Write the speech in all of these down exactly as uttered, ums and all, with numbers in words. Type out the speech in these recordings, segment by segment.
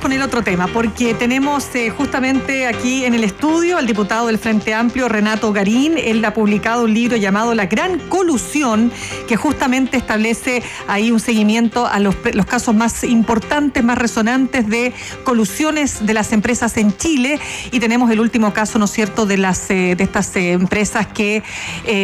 con el otro tema, porque tenemos eh, justamente aquí en el estudio al diputado del Frente Amplio, Renato Garín. Él ha publicado un libro llamado La Gran Colusión, que justamente establece ahí un seguimiento a los, los casos más importantes, más resonantes de colusiones de las empresas en Chile. Y tenemos el último caso, ¿no es cierto?, de, las, eh, de estas eh, empresas que eh,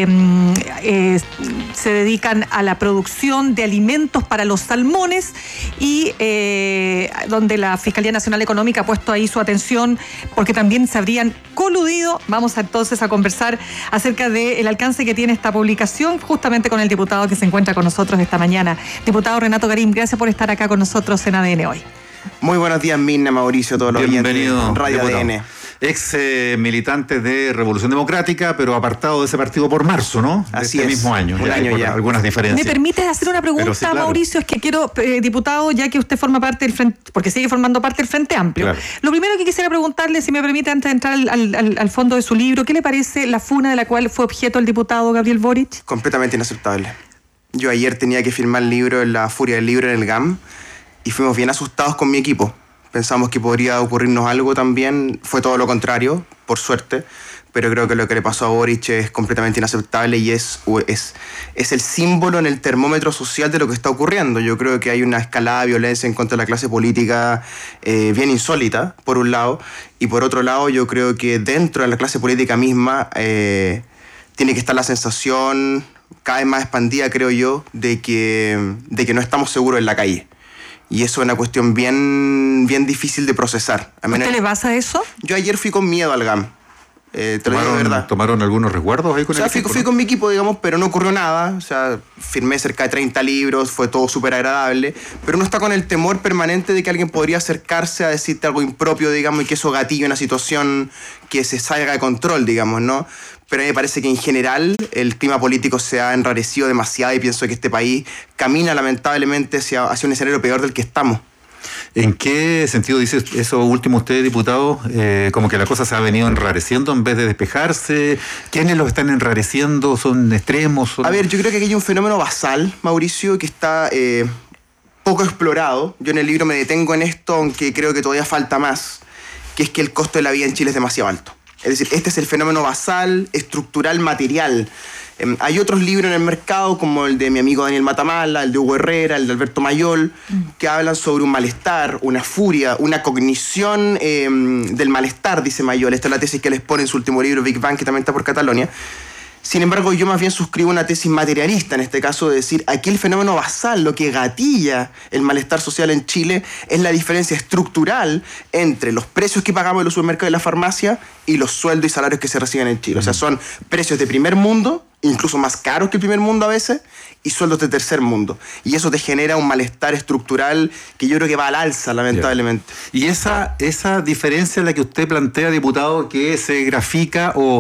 eh, se dedican a la producción de alimentos para los salmones y eh, donde la Fiscalía Nacional Económica ha puesto ahí su atención porque también se habrían coludido. Vamos a, entonces a conversar acerca del alcance que tiene esta publicación justamente con el diputado que se encuentra con nosotros esta mañana. Diputado Renato Garín, gracias por estar acá con nosotros en A D N hoy. Muy buenos días, Mirna, Mauricio, todos los oyentes de Radio A D N. Ex eh, militante de Revolución Democrática, pero apartado de ese partido por marzo, ¿no? Así este es. mismo año. Un ya, año ya. Algunas diferencias. ¿Me permites hacer una pregunta, sí, claro. Mauricio? Es que quiero, eh, diputado, ya que usted forma parte del Frente, porque sigue formando parte del Frente Amplio. Claro. Lo primero que quisiera preguntarle, si me permite, antes de entrar al, al, al fondo de su libro, ¿qué le parece la funa de la cual fue objeto el diputado Gabriel Boric? Completamente inaceptable. Yo ayer tenía que firmar el libro en la furia del libro en el G A M y fuimos bien asustados con mi equipo. Pensamos que podría ocurrirnos algo también, fue todo lo contrario, por suerte, pero creo que lo que le pasó a Boric es completamente inaceptable y es, es, es el símbolo en el termómetro social de lo que está ocurriendo. Yo creo que hay una escalada de violencia en contra de la clase política eh, bien insólita, por un lado, y por otro lado yo creo que dentro de la clase política misma eh, tiene que estar la sensación cada vez más expandida, creo yo, de que, de que no estamos seguros en la calle. Y eso es una cuestión bien, bien difícil de procesar. ¿A usted le pasa eso? Yo ayer fui con miedo al G A M. Eh, te lo digo de verdad. ¿Tomaron algunos resguardos ahí con o sea, el fui, equipo? fui ¿no? con mi equipo, digamos, pero no ocurrió nada. O sea, firmé cerca de treinta libros, fue todo súper agradable. Pero uno está con el temor permanente de que alguien podría acercarse a decirte algo impropio, digamos, y que eso gatille una situación que se salga de control, digamos, ¿no? Pero a mí me parece que en general el clima político se ha enrarecido demasiado y pienso que este país camina lamentablemente hacia, hacia un escenario peor del que estamos. ¿En qué sentido dice eso último usted, diputado? Eh, como que la cosa se ha venido enrareciendo en vez de despejarse. ¿Quiénes los están enrareciendo? ¿Son extremos? Son... A ver, yo creo que aquí hay un fenómeno basal, Mauricio, que está eh, poco explorado. Yo en el libro me detengo en esto, aunque creo que todavía falta más, que es que el costo de la vida en Chile es demasiado alto. Es decir, este es el fenómeno basal, estructural, material. Eh, hay otros libros en el mercado, como el de mi amigo Daniel Matamala, el de Hugo Herrera, el de Alberto Mayol, mm. que hablan sobre un malestar, una furia, una cognición eh, del malestar, dice Mayol. Esta es la tesis que les pone en su último libro, Big Bang, que también está por Catalonia. Sin embargo, yo más bien suscribo una tesis materialista, en este caso, de decir, aquí el fenómeno basal, lo que gatilla el malestar social en Chile, es la diferencia estructural entre los precios que pagamos en los supermercados y la farmacia y los sueldos y salarios que se reciben en Chile. O sea, son precios de primer mundo, incluso más caros que el primer mundo a veces, y sueldos de tercer mundo. Y eso te genera un malestar estructural que yo creo que va al alza, lamentablemente. Y esa, esa diferencia es la que usted plantea, diputado, que se grafica o...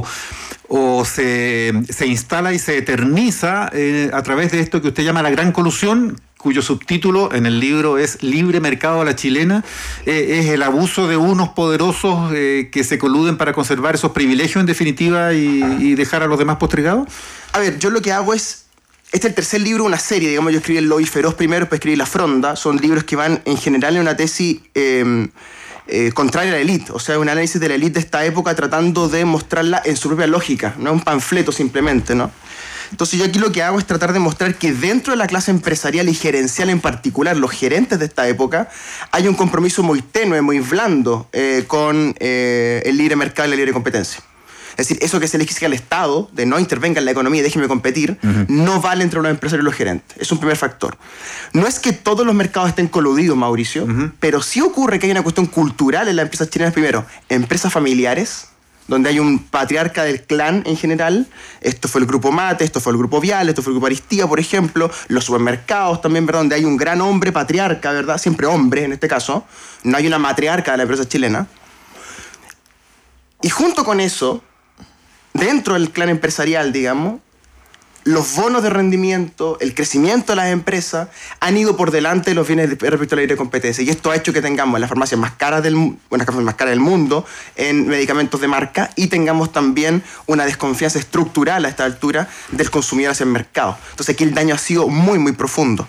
o se, se instala y se eterniza eh, a través de esto que usted llama la Gran Colusión, cuyo subtítulo en el libro es Libre Mercado a la Chilena, eh, es el abuso de unos poderosos eh, que se coluden para conservar esos privilegios en definitiva y, y dejar a los demás postergados. A ver, yo lo que hago es, este es el tercer libro de una serie, digamos, yo escribí El Lobby Feroz primero, después escribí La Fronda, son libros que van en general en una tesis... Eh, Eh, contraria a la élite, o sea, un análisis de la élite de esta época tratando de mostrarla en su propia lógica, no un panfleto simplemente, ¿no? Entonces yo aquí lo que hago es tratar de mostrar que dentro de la clase empresarial y gerencial en particular, los gerentes de esta época, hay un compromiso muy tenue, muy blando eh, con eh, el libre mercado y la libre competencia. Es decir, eso que se le exige al Estado, de no intervenga en la economía y déjeme competir, uh-huh. no vale entre los empresarios y los gerentes. Es un primer factor. No es que todos los mercados estén coludidos, Mauricio, uh-huh. pero sí ocurre que hay una cuestión cultural en las empresas chilenas. Primero, empresas familiares, donde hay un patriarca del clan en general. Esto fue el Grupo Mate, esto fue el Grupo Vial, esto fue el Grupo Aristía, por ejemplo. Los supermercados también, ¿verdad? Donde hay un gran hombre patriarca, ¿verdad? Siempre hombre, en este caso. No hay una matriarca de la empresa chilena. Y junto con eso... dentro del clan empresarial, digamos, los bonos de rendimiento, el crecimiento de las empresas han ido por delante de los bienes respecto a la libre competencia. Y esto ha hecho que tengamos las farmacias más caras del, bueno, las farmacias más caras del mundo en medicamentos de marca y tengamos también una desconfianza estructural a esta altura del consumidor hacia el mercado. Entonces aquí el daño ha sido muy, muy profundo.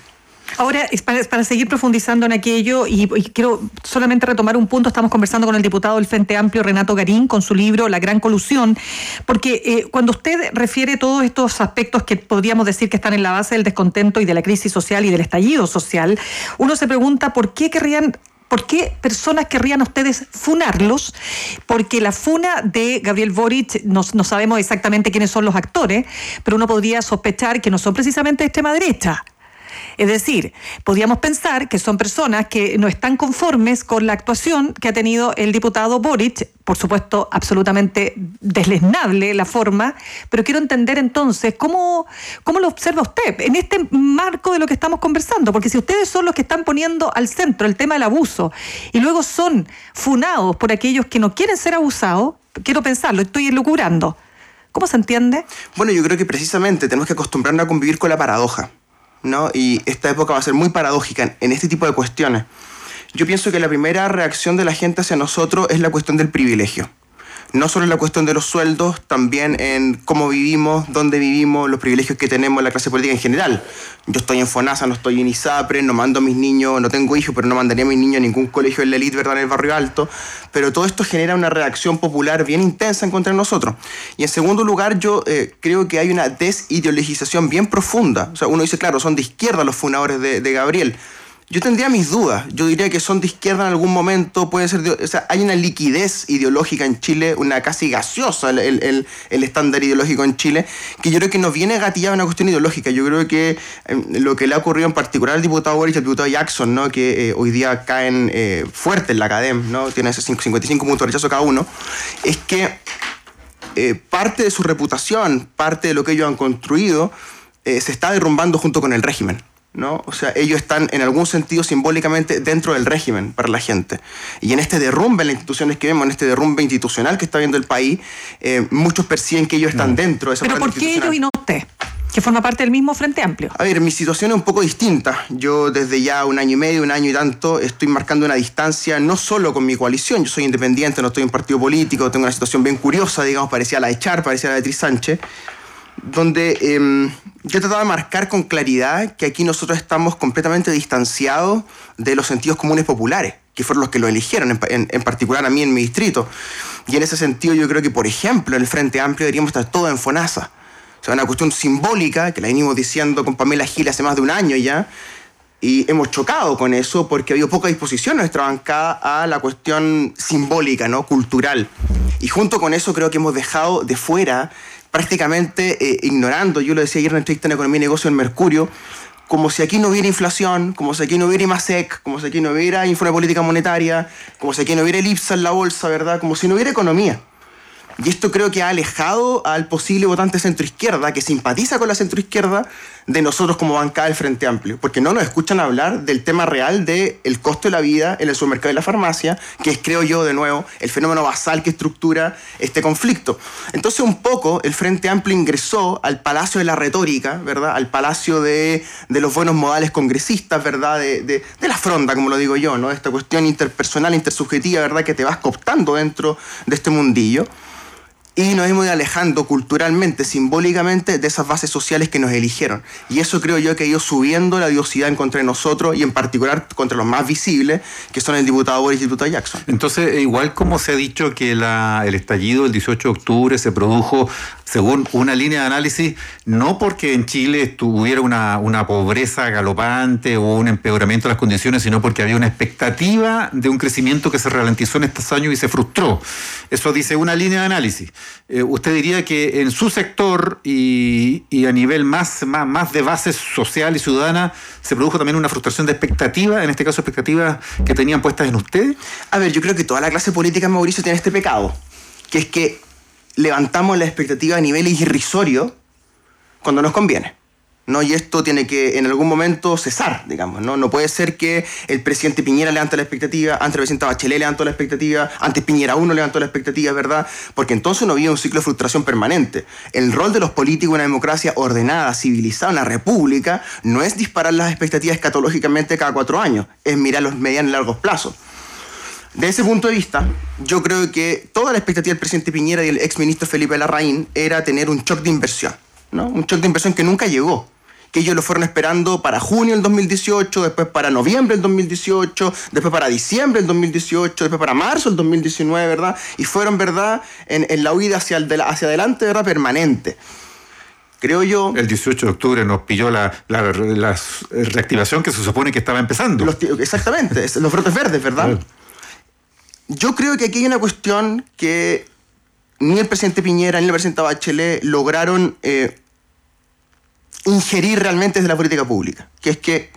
Ahora, para, para seguir profundizando en aquello, y, y quiero solamente retomar un punto, estamos conversando con el diputado del Frente Amplio, Renato Garín, con su libro La Gran Colusión, porque eh, cuando usted refiere todos estos aspectos que podríamos decir que están en la base del descontento y de la crisis social y del estallido social, uno se pregunta por qué querrían... ¿Por qué personas querrían ustedes funarlos? Porque la funa de Gabriel Boric, no, no sabemos exactamente quiénes son los actores, pero uno podría sospechar que no son precisamente de extrema derecha. Es decir, podríamos pensar que son personas que no están conformes con la actuación que ha tenido el diputado Boric, por supuesto absolutamente desleznable la forma, pero quiero entender entonces cómo, cómo lo observa usted en este marco de lo que estamos conversando, porque si ustedes son los que están poniendo al centro el tema del abuso y luego son funados por aquellos que no quieren ser abusados, quiero pensarlo, estoy elucubrando. ¿Cómo se entiende? Bueno, yo creo que precisamente tenemos que acostumbrarnos a convivir con la paradoja, ¿no? Y esta época va a ser muy paradójica en este tipo de cuestiones. Yo pienso que la primera reacción de la gente hacia nosotros es la cuestión del privilegio. No solo en la cuestión de los sueldos, también en cómo vivimos, dónde vivimos, los privilegios que tenemos en la clase política en general. Yo estoy en FONASA, no estoy en ISAPRE, no mando a mis niños, no tengo hijos, pero no mandaría a mis niños a ningún colegio en la élite, ¿verdad?, en el barrio alto. Pero todo esto genera una reacción popular bien intensa en contra de nosotros. Y en segundo lugar, yo eh, creo que hay una desideologización bien profunda. O sea, uno dice, claro, son de izquierda los funadores de, de Gabriel. Yo tendría mis dudas. Yo diría que son de izquierda en algún momento, puede ser de, o sea, hay una liquidez ideológica en Chile, una casi gaseosa el, el, el estándar ideológico en Chile, que yo creo que nos viene gatillada una cuestión ideológica. Yo creo que eh, lo que le ha ocurrido en particular al diputado Boric y al diputado Jackson, ¿no?, que eh, hoy día caen eh, fuerte en la academia, ¿no?, tienen ese cincuenta y cinco puntos de rechazo cada uno, es que eh, parte de su reputación, parte de lo que ellos han construido, eh, se está derrumbando junto con el régimen, ¿no? O sea, ellos están en algún sentido simbólicamente dentro del régimen para la gente. Y en este derrumbe en las instituciones que vemos, en este derrumbe institucional que está viendo el país, eh, muchos perciben que ellos están dentro de esa ¿Pero por qué ellos y no usted? Que forma parte del mismo Frente Amplio. A ver, mi situación es un poco distinta. Yo desde ya un año y medio, un año y tanto, estoy marcando una distancia no solo con mi coalición. Yo soy independiente, no estoy en partido político, tengo una situación bien curiosa, digamos, parecía la de Char, parecía la de Beatriz Sánchez, donde eh, yo trataba de marcar con claridad que aquí nosotros estamos completamente distanciados de los sentidos comunes populares, que fueron los que lo eligieron, en, en, en particular a mí en mi distrito. Y en ese sentido yo creo que, por ejemplo, en el Frente Amplio deberíamos estar todos en FONASA. O sea, una cuestión simbólica, que la venimos diciendo con Pamela Gil hace más de un año ya, y hemos chocado con eso porque ha habido poca disposición en nuestra bancada a la cuestión simbólica, ¿no?, cultural. Y junto con eso creo que hemos dejado de fuera, prácticamente eh, ignorando, yo lo decía ayer en la entrevista en Economía y Negocio en Mercurio, como si aquí no hubiera inflación, como si aquí no hubiera IMASEC, como si aquí no hubiera Informe de Política Monetaria, como si aquí no hubiera el IPSA en la bolsa, ¿verdad?, como si no hubiera economía. Y esto creo que ha alejado al posible votante centroizquierda, que simpatiza con la centroizquierda, de nosotros como bancada del Frente Amplio, porque no nos escuchan hablar del tema real del costo de la vida en el supermercado y la farmacia, que es, creo yo, de nuevo, el fenómeno basal que estructura este conflicto. Entonces, un poco, el Frente Amplio ingresó al palacio de la retórica, ¿verdad?, al palacio de, de los buenos modales congresistas, ¿verdad?, de, de, de la fronda, como lo digo yo, ¿no?, esta cuestión interpersonal, intersubjetiva, ¿verdad?, que te vas cooptando dentro de este mundillo. Y nos hemos ido alejando culturalmente, simbólicamente, de esas bases sociales que nos eligieron. Y eso creo yo que ha ido subiendo la odiosidad en contra de nosotros y en particular contra los más visibles, que son el diputado Boric y el diputado Jackson. Entonces, igual como se ha dicho que la, el estallido del dieciocho de octubre se produjo, según una línea de análisis, no porque en Chile estuviera una, una pobreza galopante o un empeoramiento de las condiciones, sino porque había una expectativa de un crecimiento que se ralentizó en estos años y se frustró. Eso dice una línea de análisis. Eh, ¿Usted diría que en su sector y, y a nivel más, más, más de base social y ciudadana se produjo también una frustración de expectativa, en este caso expectativas que tenían puestas en usted? A ver, yo creo que toda la clase política, Mauricio, tiene este pecado, que es que levantamos la expectativa a niveles irrisorios cuando nos conviene, ¿no? Y esto tiene que en algún momento cesar, digamos, ¿no? No puede ser que el presidente Piñera levante la expectativa, antes el presidente Bachelet levantó la expectativa, antes Piñera uno levantó la expectativa, ¿verdad? Porque entonces no había un ciclo de frustración permanente. El rol de los políticos en una democracia ordenada, civilizada, una república, no es disparar las expectativas escatológicamente cada cuatro años, es mirar los medianos y largos plazos. De ese punto de vista, yo creo que toda la expectativa del presidente Piñera y del exministro Felipe Larraín era tener un shock de inversión, ¿no? Un shock de inversión que nunca llegó. que ellos lo fueron esperando para junio del dos mil dieciocho, después para noviembre del dos mil dieciocho, después para diciembre del dos mil dieciocho, después para marzo del dos mil diecinueve, ¿verdad? Y fueron, ¿verdad?, en, en la huida hacia, el de la, hacia adelante, ¿verdad?, permanente. Creo yo... El dieciocho de octubre nos pilló la, la, la reactivación que se supone que estaba empezando. Los, exactamente, los brotes verdes, ¿verdad? Sí. Yo creo que aquí hay una cuestión que ni el presidente Piñera ni el presidente Bachelet lograron eh, ingerir realmente desde la política pública, que es que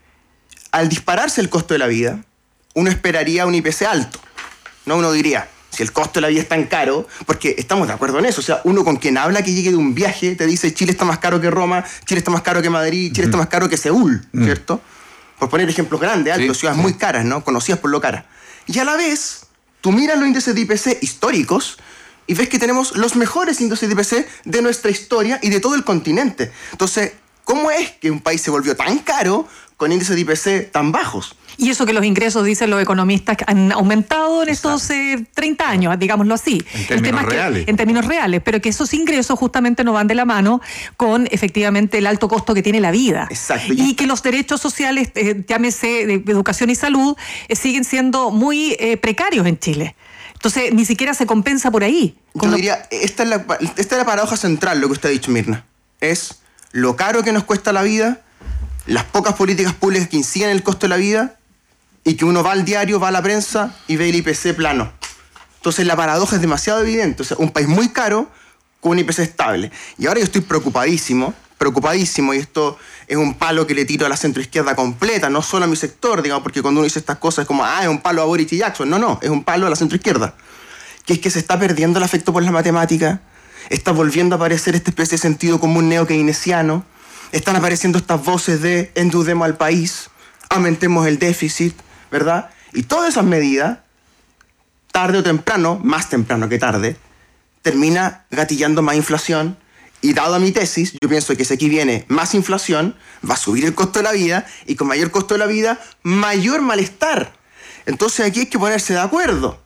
al dispararse el costo de la vida, uno esperaría un I P C alto, ¿no? Uno diría, si el costo de la vida es tan caro, porque estamos de acuerdo en eso, o sea, uno con quien habla que llegue de un viaje te dice Chile está más caro que Roma, Chile está más caro que Madrid, Chile mm. está más caro que Seúl, mm. ¿cierto? Por poner ejemplos grandes, altos, sí, ciudades sí. muy caras, ¿no? Conocidas por lo caras. Y a la vez, tú miras los índices de I P C históricos y ves que tenemos los mejores índices de I P C de nuestra historia y de todo el continente. Entonces, ¿cómo es que un país se volvió tan caro con índices de I P C tan bajos? Y eso que los ingresos, dicen los economistas, han aumentado en estos eh, treinta años, digámoslo así. En términos reales. Que, en términos reales, pero que esos ingresos justamente no van de la mano con, efectivamente, el alto costo que tiene la vida. Exacto. Y que los derechos sociales, eh, llámese de educación y salud, eh, siguen siendo muy eh, precarios en Chile. Entonces, ni siquiera se compensa por ahí. Yo lo... diría, esta es, la, esta es la paradoja central, lo que usted ha dicho, Mirna. Es lo caro que nos cuesta la vida, las pocas políticas públicas que inciden en el costo de la vida, y que uno va al diario, va a la prensa y ve el I P C plano. Entonces la paradoja es demasiado evidente. O sea, un país muy caro con un I P C estable. Y ahora yo estoy preocupadísimo, preocupadísimo, y esto es un palo que le tiro a la centroizquierda completa, no solo a mi sector, digamos, porque cuando uno dice estas cosas es como, ah, es un palo a Boric y Jackson. No, no, es un palo a la centroizquierda. Que es que se está perdiendo el afecto por la matemática, está volviendo a aparecer esta especie de sentido común neo-keynesiano, están apareciendo estas voces de endeudemos al país, aumentemos el déficit, ¿verdad? Y todas esas medidas, tarde o temprano, más temprano que tarde, termina gatillando más inflación. Y dado a mi tesis, yo pienso que si aquí viene más inflación, va a subir el costo de la vida, y con mayor costo de la vida, mayor malestar. Entonces aquí hay que ponerse de acuerdo.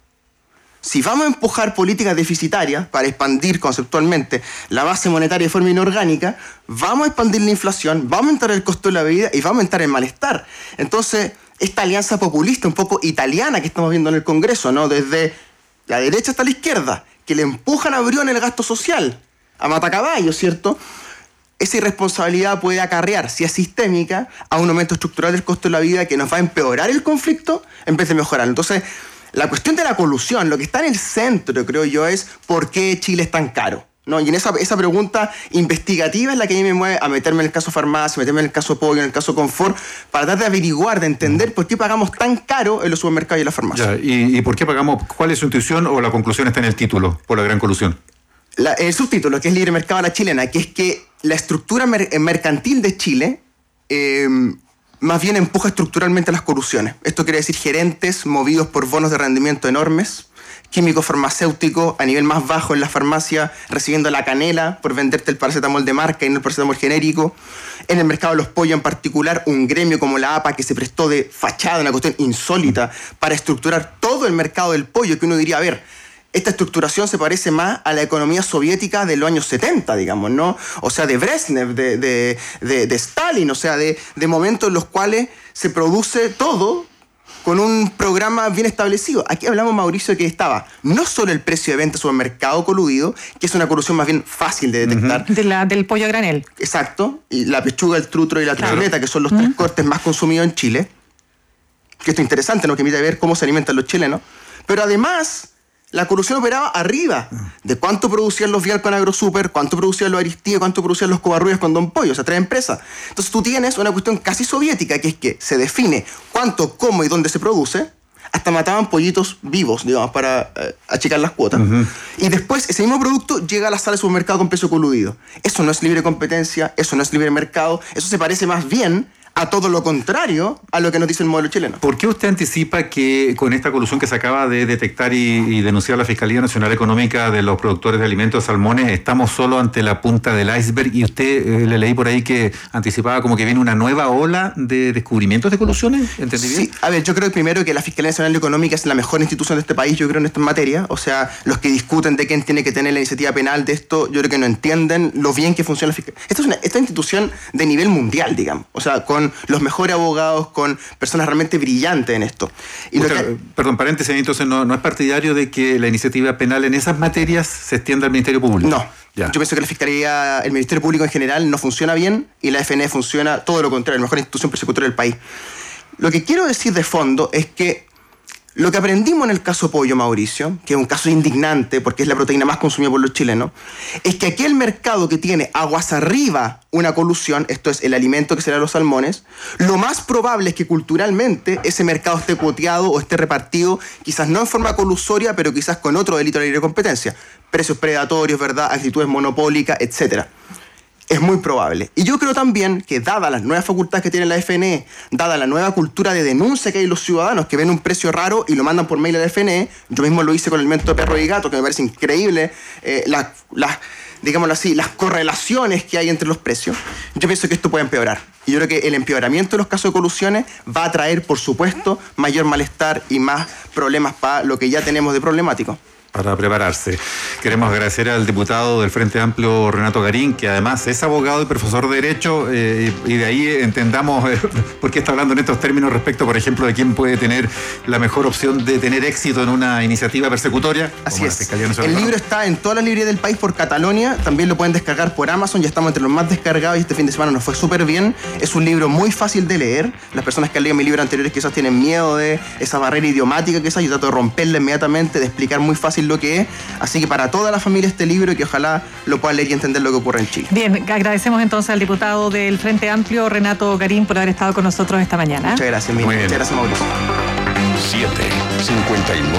Si vamos a empujar políticas deficitarias para expandir conceptualmente la base monetaria de forma inorgánica, vamos a expandir la inflación, va a aumentar el costo de la vida y va a aumentar el malestar. Entonces, esta alianza populista un poco italiana que estamos viendo en el Congreso, ¿no? Desde la derecha hasta la izquierda, que le empujan a Brión el gasto social, a matacaballo, ¿cierto? Esa irresponsabilidad puede acarrear, si es sistémica, a un aumento estructural del costo de la vida que nos va a empeorar el conflicto en vez de mejorarlo. Entonces, la cuestión de la colusión, lo que está en el centro, creo yo, es ¿por qué Chile es tan caro? ¿No? Y en esa, esa pregunta investigativa es la que a mí me mueve a meterme en el caso farmacia, meterme en el caso pollo, en el caso confort, para tratar de averiguar, de entender por qué pagamos tan caro en los supermercados y en la farmacia. Ya, ¿y, ¿Y por qué pagamos? ¿Cuál es su intuición o la conclusión está en el título, por la gran colusión? La, el subtítulo, que es Libre Mercado a la Chilena, que es que la estructura mer- mercantil de Chile eh, más bien empuja estructuralmente las colusiones. Esto quiere decir gerentes movidos por bonos de rendimiento enormes, químico farmacéutico a nivel más bajo en la farmacia, recibiendo la canela por venderte el paracetamol de marca y no el paracetamol genérico. En el mercado de los pollos en particular, un gremio como la A P A que se prestó de fachada, una cuestión insólita, para estructurar todo el mercado del pollo, que uno diría, a ver, esta estructuración se parece más a la economía soviética de los años setenta, digamos, ¿no? O sea, de Brezhnev, de, de, de, de Stalin, o sea, de, de momentos en los cuales se produce todo con un programa bien establecido. Aquí hablamos, Mauricio, que estaba no solo el precio de venta en supermercado coludido, que es una colusión más bien fácil de detectar. Uh-huh. De la, del pollo a granel. Exacto. Y la pechuga, el trutro y la claro. truchuleta, que son los uh-huh. tres cortes más consumidos en Chile. Que esto es interesante, ¿no? Que permite ver cómo se alimentan los chilenos. Pero además, la colusión operaba arriba de cuánto producían los Vial con AgroSuper, cuánto producían los Aristide, cuánto producían los Covarrubias con Don Pollo, o sea, tres empresas. Entonces tú tienes una cuestión casi soviética, que es que se define cuánto, cómo y dónde se produce, hasta mataban pollitos vivos, digamos, para eh, achicar las cuotas. Uh-huh. Y después ese mismo producto llega a la sala de supermercado con precio coludido. Eso no es libre competencia, eso no es libre mercado, eso se parece más bien a todo lo contrario a lo que nos dice el modelo chileno. ¿Por qué usted anticipa que con esta colusión que se acaba de detectar y, y denunciar la Fiscalía Nacional Económica de los productores de alimentos salmones, estamos solo ante la punta del iceberg? Y usted, eh, le leí por ahí que anticipaba como que viene una nueva ola de descubrimientos de colusiones, ¿entendí bien? Sí, a ver, yo creo primero que la Fiscalía Nacional Económica es la mejor institución de este país, yo creo, en esta materia. O sea, los que discuten de quién tiene que tener la iniciativa penal de esto, yo creo que no entienden lo bien que funciona la Fiscalía. Esta es una esta institución de nivel mundial, digamos. O sea, con los mejores abogados, con personas realmente brillantes en esto. Y Usted, lo que... Perdón, paréntesis, entonces no, no es partidario de que la iniciativa penal en esas materias se extienda al Ministerio Público. No. Ya. Yo pienso que la Fiscalía, el Ministerio Público en general no funciona bien y la F N E funciona todo lo contrario, la mejor institución persecutoria del país. Lo que quiero decir de fondo es que lo que aprendimos en el caso pollo, Mauricio, que es un caso indignante porque es la proteína más consumida por los chilenos, es que aquel mercado que tiene aguas arriba una colusión, esto es el alimento que serán los salmones, lo más probable es que culturalmente ese mercado esté cuoteado o esté repartido, quizás no en forma colusoria, pero quizás con otro delito de libre competencia. Precios predatorios, ¿verdad? Actitudes monopólicas, etcétera. Es muy probable. Y yo creo también que, dadas las nuevas facultades que tiene la F N E, dada la nueva cultura de denuncia que hay los ciudadanos que ven un precio raro y lo mandan por mail a la F N E, yo mismo lo hice con el alimento de perro y gato, que me parece increíble, eh, las, las, digámoslo así, las correlaciones que hay entre los precios. Yo pienso que esto puede empeorar. Y yo creo que el empeoramiento de los casos de colusiones va a traer, por supuesto, mayor malestar y más problemas para lo que ya tenemos de problemático. Para prepararse. Queremos agradecer al diputado del Frente Amplio, Renato Garín, que además es abogado y profesor de Derecho, eh, y de ahí entendamos eh, por qué está hablando en estos términos respecto, por ejemplo, de quién puede tener la mejor opción de tener éxito en una iniciativa persecutoria. Así es. El libro está en todas las librerías del país por Catalonia, también lo pueden descargar por Amazon, ya estamos entre los más descargados y este fin de semana nos fue súper bien. Es un libro muy fácil de leer. Las personas que han leído mis libros anteriores quizás tienen miedo de esa barrera idiomática que es, yo trato de romperla inmediatamente, de explicar muy fácil lo que es, así que para toda la familia este libro y que ojalá lo puedan leer y entender lo que ocurre en Chile. Bien, agradecemos entonces al diputado del Frente Amplio, Renato Garín, por haber estado con nosotros esta mañana. Muchas gracias, Miriam. Muchas gracias, Mauricio. siete cincuenta y nueve